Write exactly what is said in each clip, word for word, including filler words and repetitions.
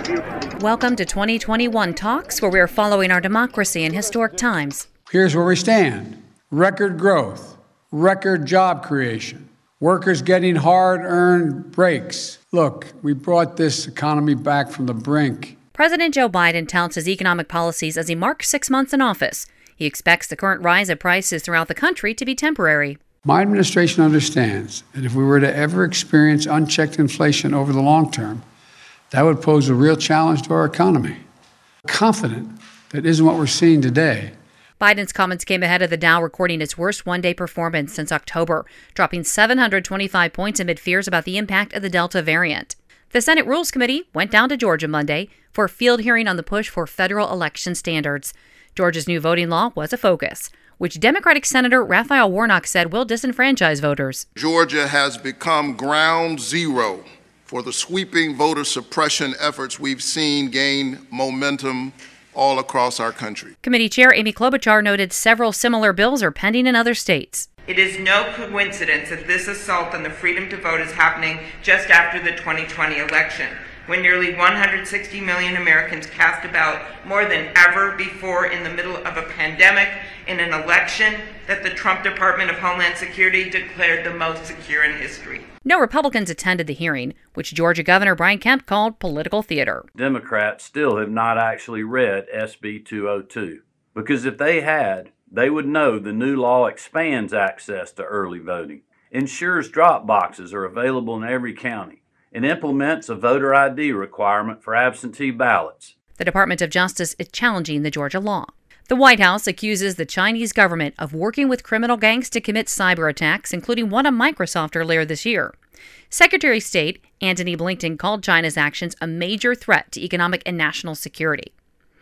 Welcome to twenty twenty-one Talks, where we are following our democracy in historic times. Here's where we stand. Record growth, record job creation, workers getting hard-earned breaks. Look, we brought this economy back from the brink. President Joe Biden touts his economic policies as he marks six months in office. He expects the current rise of prices throughout the country to be temporary. My administration understands that if we were to ever experience unchecked inflation over the long term, that would pose a real challenge to our economy. Confident that isn't what we're seeing today. Biden's comments came ahead of the Dow recording its worst one-day performance since October, dropping seven hundred twenty-five points amid fears about the impact of the Delta variant. The Senate Rules Committee went down to Georgia Monday for a field hearing on the push for federal election standards. Georgia's new voting law was a focus, which Democratic Senator Raphael Warnock said will disenfranchise voters. Georgia has become ground zero for the sweeping voter suppression efforts we've seen gain momentum all across our country. Committee Chair Amy Klobuchar noted several similar bills are pending in other states. It is no coincidence that this assault on the freedom to vote is happening just after the twenty twenty election, when nearly one hundred sixty million Americans cast a ballot more than ever before in the middle of a pandemic in an election that the Trump Department of Homeland Security declared the most secure in history. No Republicans attended the hearing, which Georgia Governor Brian Kemp called political theater. Democrats still have not actually read S B two oh two, because if they had, they would know the new law expands access to early voting, ensures drop boxes are available in every county, and implements a voter I D requirement for absentee ballots. The Department of Justice is challenging the Georgia law. The White House accuses the Chinese government of working with criminal gangs to commit cyber attacks, including one on Microsoft earlier this year. Secretary of State Antony Blinken called China's actions a major threat to economic and national security.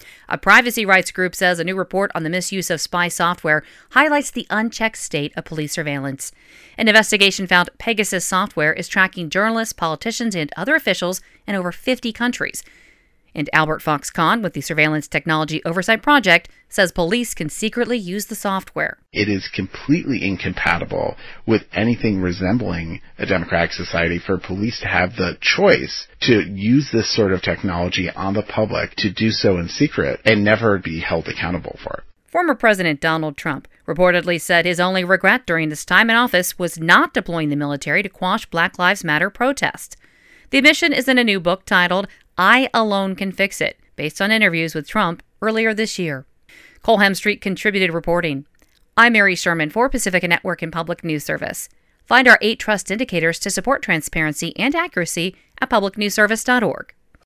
A privacy rights group says a new report on the misuse of spy software highlights the unchecked state of police surveillance. An investigation found Pegasus software is tracking journalists, politicians, and other officials in over fifty countries. And Albert Fox-Conn with the Surveillance Technology Oversight Project says police can secretly use the software. It is completely incompatible with anything resembling a democratic society for police to have the choice to use this sort of technology on the public, to do so in secret and never be held accountable for it. Former President Donald Trump reportedly said his only regret during his time in office was not deploying the military to quash Black Lives Matter protests. The admission is in a new book titled I Alone Can Fix It, based on interviews with Trump earlier this year. Cole Hemstreet contributed reporting. I'm Mary Sherman for Pacifica Network and Public News Service. Find our eight trust indicators to support transparency and accuracy at public news service dot org.